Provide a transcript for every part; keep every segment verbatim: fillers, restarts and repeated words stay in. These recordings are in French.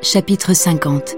Chapitre cinquante.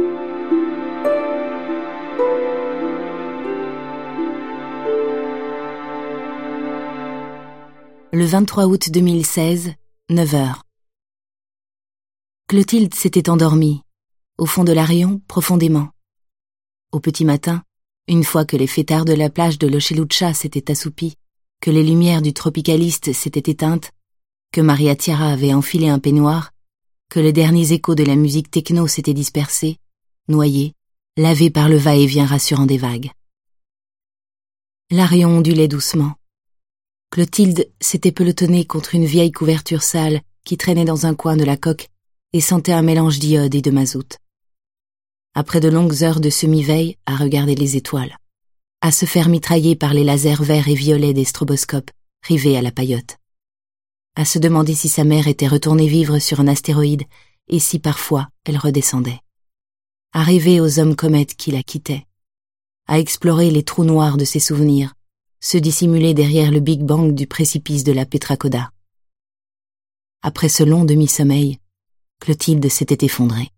Le vingt-trois août deux mille seize, neuf heures. Clotilde s'était endormie, au fond de l'Arion, profondément. Au petit matin, une fois que les fêtards de la plage de Lochelucha s'étaient assoupis, que les lumières du tropicaliste s'étaient éteintes, que Maria Tiara avait enfilé un peignoir, que les derniers échos de la musique techno s'étaient dispersés, noyés, lavés par le va-et-vient rassurant des vagues. L'Arion ondulait doucement. Clotilde s'était pelotonnée contre une vieille couverture sale qui traînait dans un coin de la coque et sentait un mélange d'iode et de mazout. Après de longues heures de semi-veille à regarder les étoiles, à se faire mitrailler par les lasers verts et violets des stroboscopes rivés à la paillote, à se demander si sa mère était retournée vivre sur un astéroïde et si parfois elle redescendait, à rêver aux hommes comètes qui la quittaient, à explorer les trous noirs de ses souvenirs, se dissimuler derrière le Big Bang du précipice de la Petracoda. Après ce long demi-sommeil, Clotilde s'était effondrée.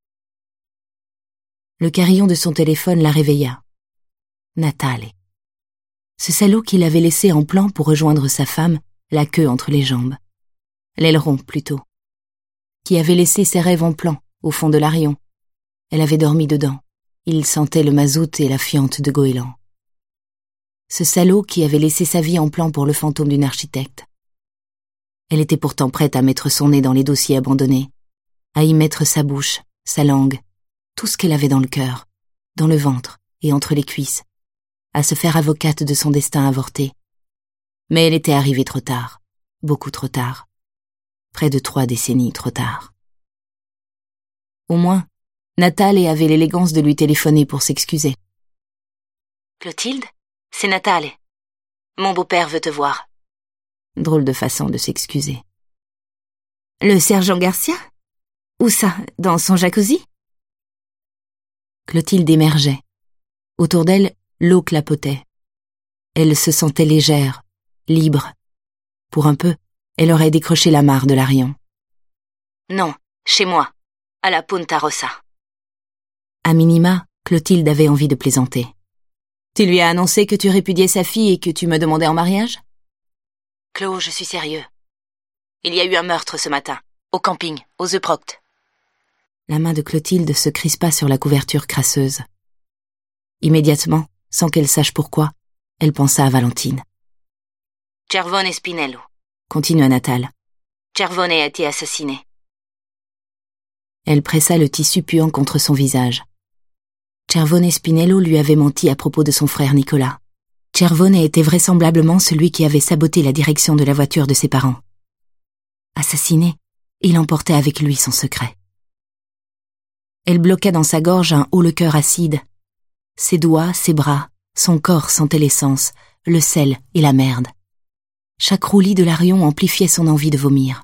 Le carillon de son téléphone la réveilla. Natale. Ce salaud qui l'avait laissé en plan pour rejoindre sa femme, la queue entre les jambes. L'aileron, plutôt. Qui avait laissé ses rêves en plan, au fond de l'Arion. Elle avait dormi dedans. Il sentait le mazout et la fiente de goéland. Ce salaud qui avait laissé sa vie en plan pour le fantôme d'une architecte. Elle était pourtant prête à mettre son nez dans les dossiers abandonnés, à y mettre sa bouche, sa langue, tout ce qu'elle avait dans le cœur, dans le ventre et entre les cuisses, à se faire avocate de son destin avorté. Mais elle était arrivée trop tard, beaucoup trop tard, près de trois décennies trop tard. Au moins, Natale avait l'élégance de lui téléphoner pour s'excuser. « Clotilde, c'est Natale. Mon beau-père veut te voir. » Drôle de façon de s'excuser. « Le sergent Garcia ? Où ça, dans son jacuzzi ?» Clotilde émergeait. Autour d'elle, l'eau clapotait. Elle se sentait légère, libre. Pour un peu, elle aurait décroché l'amarre de l'Arion. « Non, chez moi, à la Punta Rossa. » À minima, Clotilde avait envie de plaisanter. « Tu lui as annoncé que tu répudiais sa fille et que tu me demandais en mariage ?»« Clo, je suis sérieux. Il y a eu un meurtre ce matin, au camping, aux Euproct. » La main de Clotilde se crispa sur la couverture crasseuse. Immédiatement, sans qu'elle sache pourquoi, elle pensa à Valentine. « Cervone Spinello. » Continua Natale. « Cervone a été assassiné. » Elle pressa le tissu puant contre son visage. Cervone Spinello lui avait menti à propos de son frère Nicolas. Cervone était vraisemblablement celui qui avait saboté la direction de la voiture de ses parents. Assassiné, il emportait avec lui son secret. Elle bloqua dans sa gorge un haut-le-cœur acide. Ses doigts, ses bras, son corps sentait l'essence, le sel et la merde. Chaque roulis de l'Arion amplifiait son envie de vomir.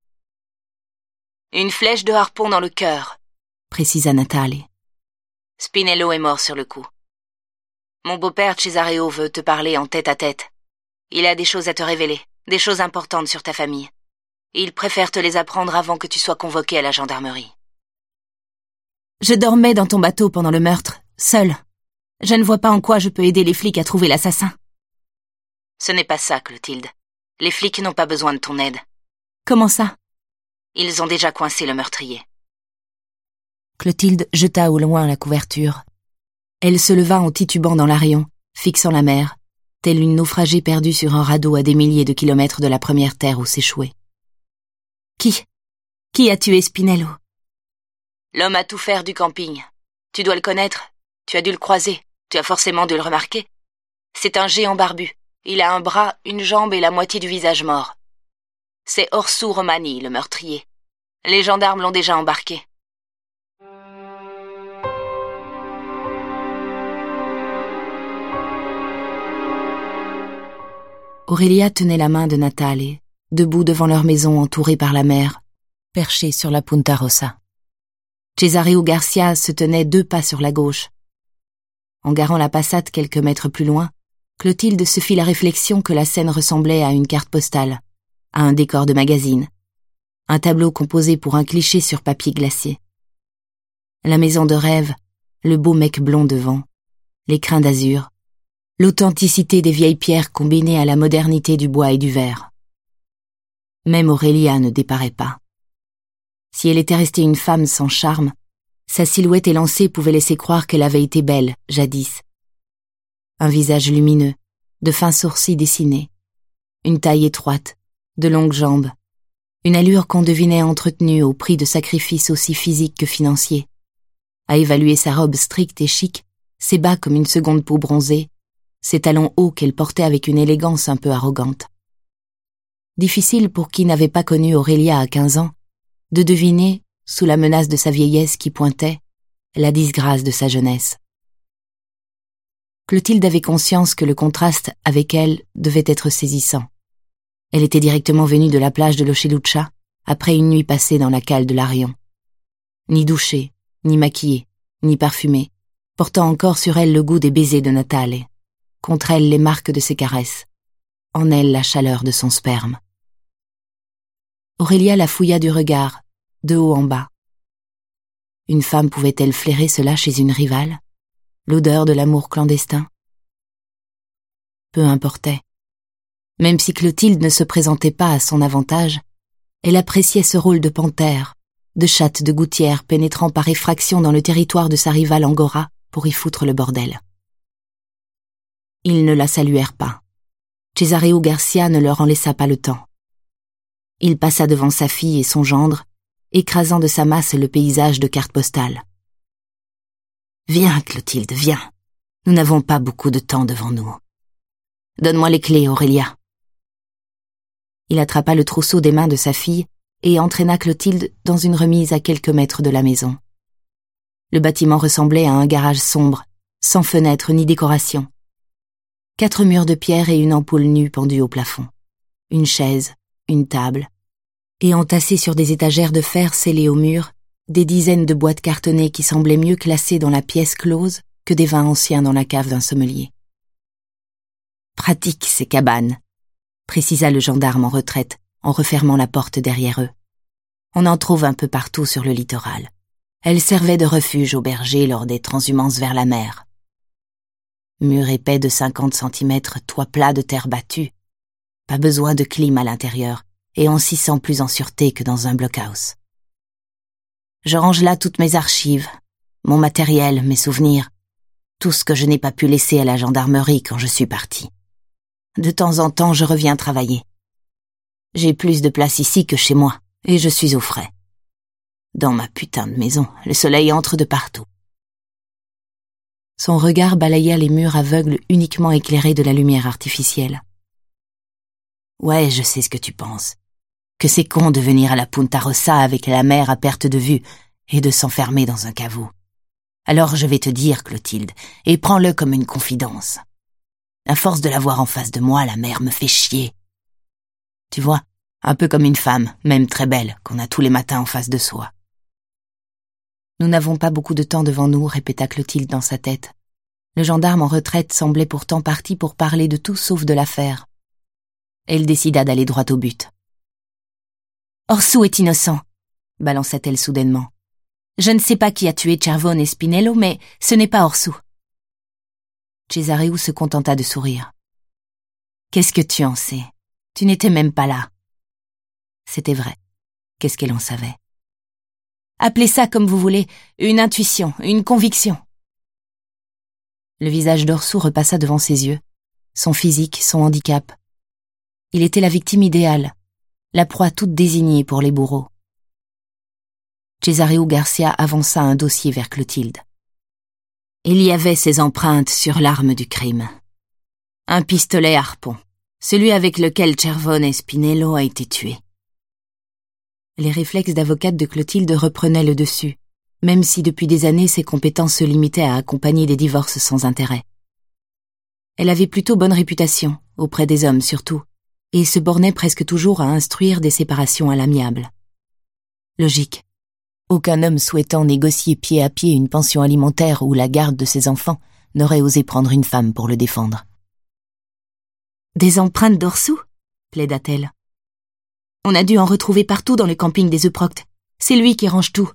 « Une flèche de harpon dans le cœur, » précisa Natale. « Spinello est mort sur le coup. Mon beau-père Cesareo veut te parler en tête-à-tête. Il a des choses à te révéler, des choses importantes sur ta famille. Il préfère te les apprendre avant que tu sois convoqué à la gendarmerie. » « Je dormais dans ton bateau pendant le meurtre, seule. Je ne vois pas en quoi je peux aider les flics à trouver l'assassin. » « Ce n'est pas ça, Clotilde. Les flics n'ont pas besoin de ton aide. »« Comment ça ?»« Ils ont déjà coincé le meurtrier. » Clotilde jeta au loin la couverture. Elle se leva en titubant dans l'Arion, fixant la mer, telle une naufragée perdue sur un radeau à des milliers de kilomètres de la première terre où s'échouer. « Qui Qui a tué Spinello ?»« L'homme à tout faire du camping. Tu dois le connaître. Tu as dû le croiser. Tu as forcément dû le remarquer. C'est un géant barbu. Il a un bras, une jambe et la moitié du visage mort. C'est Orsu Romani, le meurtrier. Les gendarmes l'ont déjà embarqué. » Aurélia tenait la main de Natale, debout devant leur maison entourée par la mer, perchée sur la Punta Rossa. Cesareo Garcia se tenait deux pas sur la gauche. En garant la passate quelques mètres plus loin, Clotilde se fit la réflexion que la scène ressemblait à une carte postale, à un décor de magazine, un tableau composé pour un cliché sur papier glacé. La maison de rêve, le beau mec blond devant, les crins d'azur, l'authenticité des vieilles pierres combinées à la modernité du bois et du verre. Même Aurélia ne déparaît pas. Si elle était restée une femme sans charme, sa silhouette élancée pouvait laisser croire qu'elle avait été belle, jadis. Un visage lumineux, de fins sourcils dessinés, une taille étroite, de longues jambes, une allure qu'on devinait entretenue au prix de sacrifices aussi physiques que financiers. À évaluer sa robe stricte et chic, ses bas comme une seconde peau bronzée, ses talons hauts qu'elle portait avec une élégance un peu arrogante. Difficile pour qui n'avait pas connu Aurélia à quinze ans, de deviner, sous la menace de sa vieillesse qui pointait, la disgrâce de sa jeunesse. Clotilde avait conscience que le contraste avec elle devait être saisissant. Elle était directement venue de la plage de l'Ochelucha, après une nuit passée dans la cale de l'Arion. Ni douchée, ni maquillée, ni parfumée, portant encore sur elle le goût des baisers de Natale, contre elle les marques de ses caresses, en elle la chaleur de son sperme. Aurélia la fouilla du regard, de haut en bas. Une femme pouvait-elle flairer cela chez une rivale, l'odeur de l'amour clandestin? Peu importait. Même si Clotilde ne se présentait pas à son avantage, elle appréciait ce rôle de panthère, de chatte de gouttière pénétrant par effraction dans le territoire de sa rivale Angora pour y foutre le bordel. Ils ne la saluèrent pas. Cesareo Garcia ne leur en laissa pas le temps. Il passa devant sa fille et son gendre, écrasant de sa masse le paysage de cartes postales. « Viens, Clotilde, viens. Nous n'avons pas beaucoup de temps devant nous. Donne-moi les clés, Aurélia. » Il attrapa le trousseau des mains de sa fille et entraîna Clotilde dans une remise à quelques mètres de la maison. Le bâtiment ressemblait à un garage sombre, sans fenêtre ni décoration. Quatre murs de pierre et une ampoule nue pendue au plafond. Une chaise, une table, et entassés sur des étagères de fer scellées au mur, des dizaines de boîtes cartonnées qui semblaient mieux classées dans la pièce close que des vins anciens dans la cave d'un sommelier. « Pratique, ces cabanes », précisa le gendarme en retraite, en refermant la porte derrière eux. On en trouve un peu partout sur le littoral. Elles servaient de refuge aux bergers lors des transhumances vers la mer. Mur épais de cinquante centimètres, toit plat de terre battue. Pas besoin de clim à l'intérieur, et on s'y sent plus en sûreté que dans un blockhouse. Je range là toutes mes archives, mon matériel, mes souvenirs, tout ce que je n'ai pas pu laisser à la gendarmerie quand je suis partie. De temps en temps, je reviens travailler. J'ai plus de place ici que chez moi, et je suis au frais. Dans ma putain de maison, le soleil entre de partout. Son regard balaya les murs aveugles uniquement éclairés de la lumière artificielle. Ouais, je sais ce que tu penses. Que c'est con de venir à la Punta Rossa avec la mer à perte de vue et de s'enfermer dans un caveau. Alors je vais te dire, Clotilde, et prends-le comme une confidence. À force de la voir en face de moi, la mer me fait chier. Tu vois, un peu comme une femme, même très belle, qu'on a tous les matins en face de soi. Nous n'avons pas beaucoup de temps devant nous, répéta Clotilde dans sa tête. Le gendarme en retraite semblait pourtant parti pour parler de tout sauf de l'affaire. Elle décida d'aller droit au but. « Orsù est innocent », balança-t-elle soudainement. « Je ne sais pas qui a tué Cervone et Spinello, mais ce n'est pas Orsù. » Cesareo se contenta de sourire. « Qu'est-ce que tu en sais? Tu n'étais même pas là. » C'était vrai. Qu'est-ce qu'elle en savait? Appelez ça comme vous voulez, une intuition, une conviction. Le visage d'Orsù repassa devant ses yeux, son physique, son handicap. Il était la victime idéale, la proie toute désignée pour les bourreaux. Cesareo Garcia avança un dossier vers Clotilde. Il y avait ses empreintes sur l'arme du crime. Un pistolet harpon, celui avec lequel Cervone et Spinello a été tué. Les réflexes d'avocate de Clotilde reprenaient le dessus, même si depuis des années ses compétences se limitaient à accompagner des divorces sans intérêt. Elle avait plutôt bonne réputation, auprès des hommes surtout, et se bornait presque toujours à instruire des séparations à l'amiable. Logique. Aucun homme souhaitant négocier pied à pied une pension alimentaire ou la garde de ses enfants n'aurait osé prendre une femme pour le défendre. « Des empreintes d'Orsù » plaida-t-elle. « On a dû en retrouver partout dans le camping des Euproctes. C'est lui qui range tout.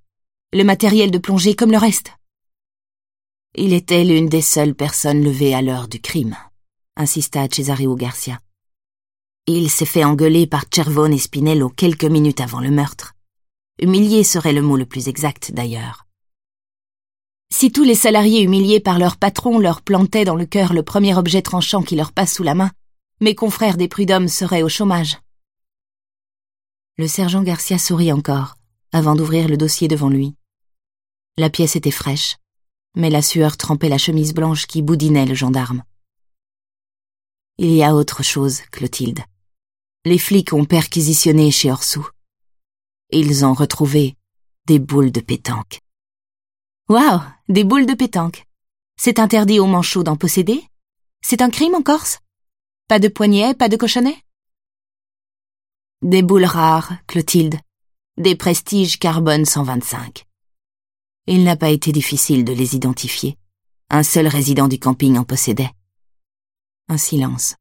Le matériel de plongée comme le reste. Il était l'une des seules personnes levées à l'heure du crime, insista Cesareo Garcia. Il s'est fait engueuler par Cervone et Spinello quelques minutes avant le meurtre. Humilié serait le mot le plus exact, d'ailleurs. Si tous les salariés humiliés par leur patron leur plantaient dans le cœur le premier objet tranchant qui leur passe sous la main, mes confrères des prud'hommes seraient au chômage. Le sergent Garcia sourit encore, avant d'ouvrir le dossier devant lui. La pièce était fraîche, mais la sueur trempait la chemise blanche qui boudinait le gendarme. Il y a autre chose, Clotilde. Les flics ont perquisitionné chez Orsou. Ils ont retrouvé des boules de pétanque. Waouh, des boules de pétanque. C'est interdit aux manchots d'en posséder? C'est un crime en Corse? Pas de poignets, pas de cochonnets? Des boules rares, Clotilde. Des Prestige carbone cent vingt-cinq. Il n'a pas été difficile de les identifier. Un seul résident du camping en possédait. Un silence.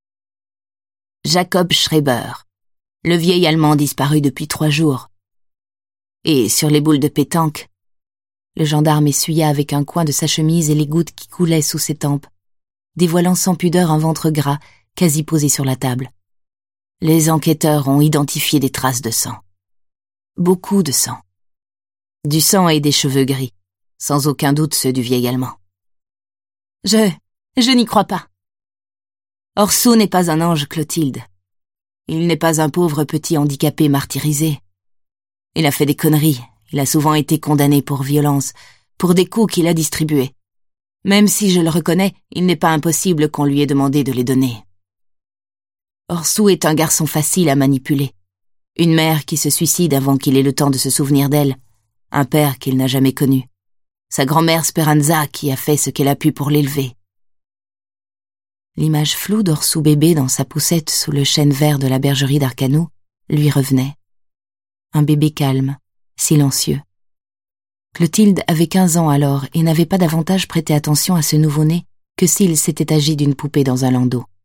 Jacob Schreiber, le vieil Allemand disparu depuis trois jours. Et sur les boules de pétanque, le gendarme essuya avec un coin de sa chemise et les gouttes qui coulaient sous ses tempes, dévoilant sans pudeur un ventre gras quasi posé sur la table. Les enquêteurs ont identifié des traces de sang. Beaucoup de sang. Du sang et des cheveux gris, sans aucun doute ceux du vieil Allemand. Je... je n'y crois pas. Orsou n'est pas un ange, Clotilde. Il n'est pas un pauvre petit handicapé martyrisé. Il a fait des conneries, il a souvent été condamné pour violence, pour des coups qu'il a distribués. Même si je le reconnais, il n'est pas impossible qu'on lui ait demandé de les donner. Orsou est un garçon facile à manipuler. Une mère qui se suicide avant qu'il ait le temps de se souvenir d'elle. Un père qu'il n'a jamais connu. Sa grand-mère Speranza qui a fait ce qu'elle a pu pour l'élever. L'image floue d'Orsou bébé dans sa poussette sous le chêne vert de la bergerie d'Arcanou lui revenait. Un bébé calme, silencieux. Clotilde avait quinze ans alors et n'avait pas davantage prêté attention à ce nouveau-né que s'il s'était agi d'une poupée dans un landau.